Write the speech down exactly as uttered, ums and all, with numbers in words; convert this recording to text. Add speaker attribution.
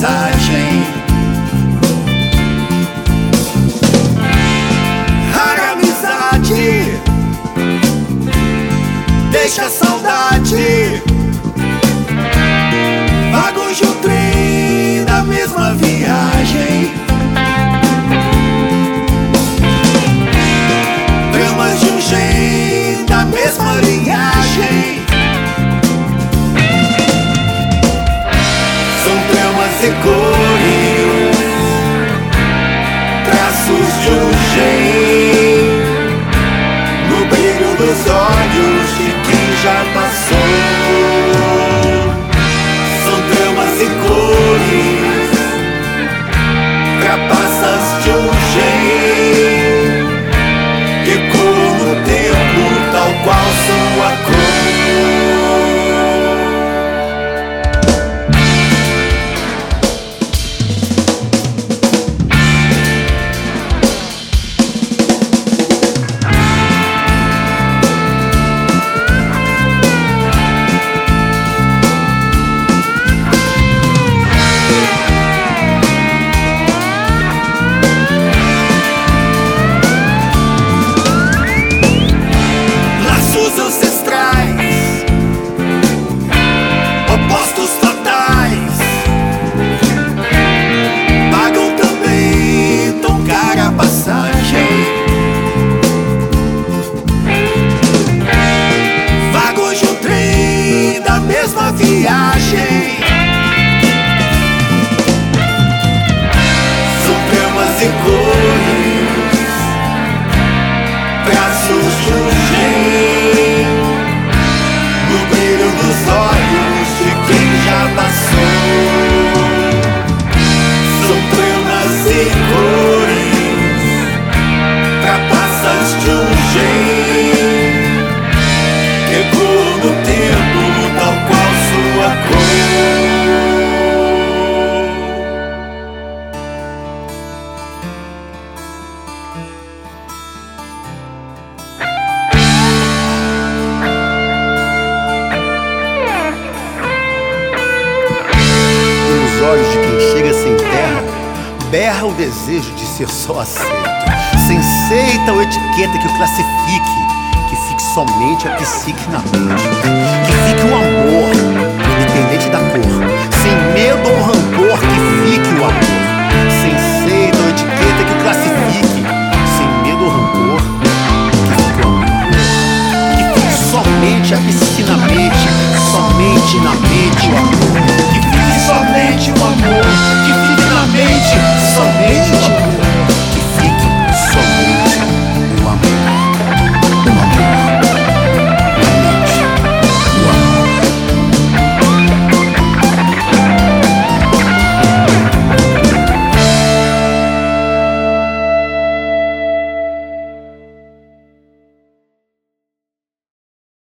Speaker 1: passagem. Rara amizade, deixa a saudade. Vagões de um trem da mesma viagem. Tramas de um gen da mesma linhagem. São tramas e cores, traços de um gen no brilho dos olhos de quem já passou. São tramas e cores, trapaças de um gen que ecoam no tempo tal qual sua cor. Viagem. São tramas e cores, traços de um gen no brilho dos olhos de quem já passou. São tramas e cores, trapaças de um gen que ecoam no tempo tal qual sua cor.
Speaker 2: Nos olhos de quem chega sem terra, berra o desejo de ser só aceito. Sem seita ou etiqueta que o classifique, que fique somente a psique na mente, que fique o amor, independente da cor, sem medo ou